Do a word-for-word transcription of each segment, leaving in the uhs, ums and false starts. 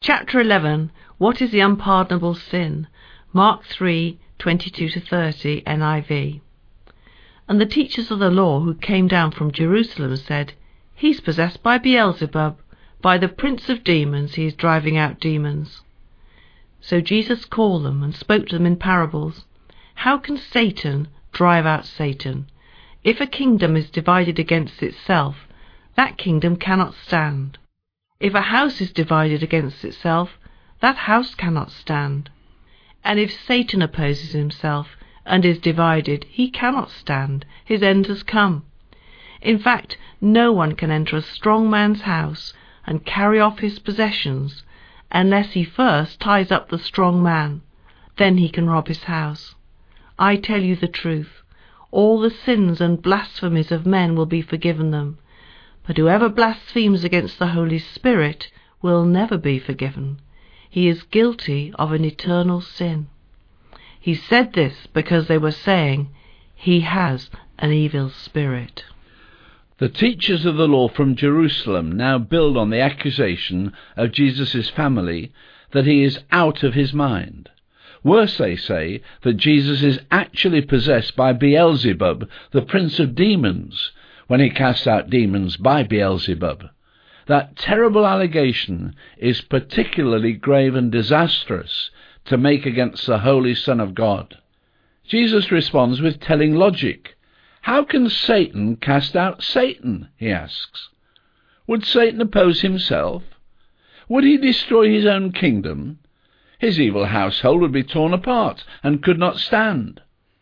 Chapter eleven. What is the unpardonable sin? Mark three, twenty-two to thirty, N I V. And the teachers of the law who came down from Jerusalem said, He's possessed by Beelzebub. By the prince of demons he is driving out demons. So Jesus called them and spoke to them in parables. How can Satan drive out Satan? If a kingdom is divided against itself, that kingdom cannot stand. If a house is divided against itself, that house cannot stand. And if Satan opposes himself and is divided, he cannot stand. His end has come. In fact, no one can enter a strong man's house and carry off his possessions unless he first ties up the strong man. Then he can rob his house. I tell you the truth. All the sins and blasphemies of men will be forgiven them. But whoever blasphemes against the Holy Spirit will never be forgiven. He is guilty of an eternal sin. He said this because they were saying, He has an evil spirit. The teachers of the law from Jerusalem now build on the accusation of Jesus' family that he is out of his mind. Worse, they say that Jesus is actually possessed by Beelzebub, the prince of demons, when he casts out demons by Beelzebub. That terrible allegation is particularly grave and disastrous to make against the Holy Son of God. Jesus responds with telling logic. How can Satan cast out Satan, he asks. Would Satan oppose himself? Would he destroy his own kingdom? His evil household would be torn apart and could not stand.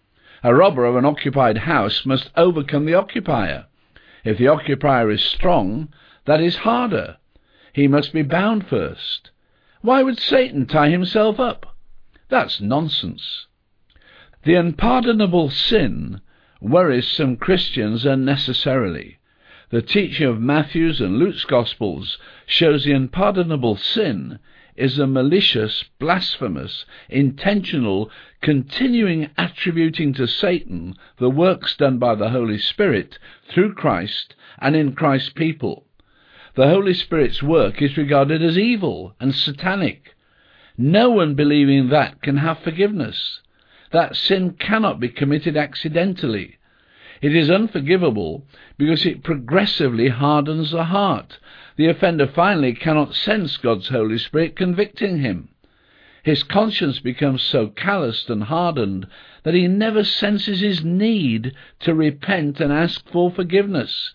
A robber of an occupied house must overcome the occupier. If the occupier is strong, that is harder. He must be bound first. Why would Satan tie himself up? That's nonsense. The unpardonable sin worries some Christians unnecessarily. The teaching of Matthew's and Luke's Gospels shows the unpardonable sin is a malicious, blasphemous, intentional, continuing attributing to Satan the works done by the Holy Spirit through Christ and in Christ's people. The Holy Spirit's work is regarded as evil and satanic. No one believing that can have forgiveness. That sin cannot be committed accidentally. It is unforgivable because it progressively hardens the heart. The offender finally cannot sense God's Holy Spirit convicting him. His conscience becomes so calloused and hardened that he never senses his need to repent and ask for forgiveness.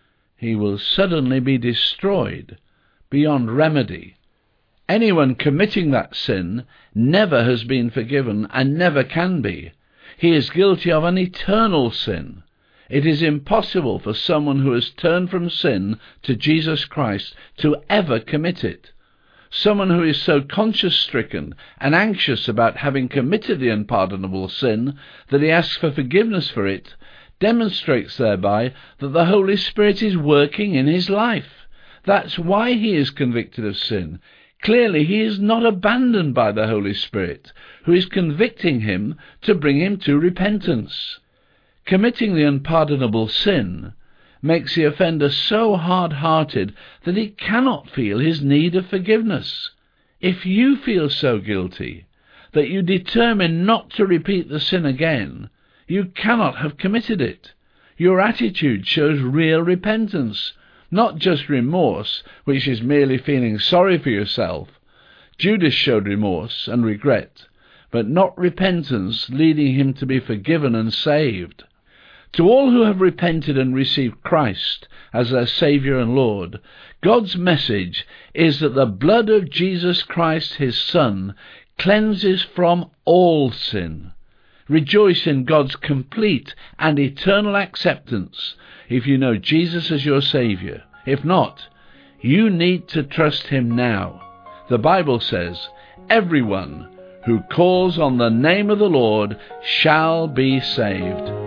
He will suddenly be destroyed beyond remedy. Anyone committing that sin never has been forgiven and never can be. He is guilty of an eternal sin. It is impossible for someone who has turned from sin to Jesus Christ to ever commit it. Someone who is so conscience-stricken and anxious about having committed the unpardonable sin that he asks for forgiveness for it demonstrates thereby that the Holy Spirit is working in his life. That's why he is convicted of sin. Clearly he is not abandoned by the Holy Spirit, who is convicting him to bring him to repentance. Committing the unpardonable sin makes the offender so hard-hearted that he cannot feel his need of forgiveness. If you feel so guilty that you determine not to repeat the sin again, you cannot have committed it. Your attitude shows real repentance, not just remorse, which is merely feeling sorry for yourself. Judas showed remorse and regret, but not repentance leading him to be forgiven and saved. To all who have repented and received Christ as their Saviour and Lord, God's message is that the blood of Jesus Christ, his Son, cleanses from all sin. Rejoice in God's complete and eternal acceptance if you know Jesus as your Saviour. If not, you need to trust him now. The Bible says, everyone who calls on the name of the Lord shall be saved.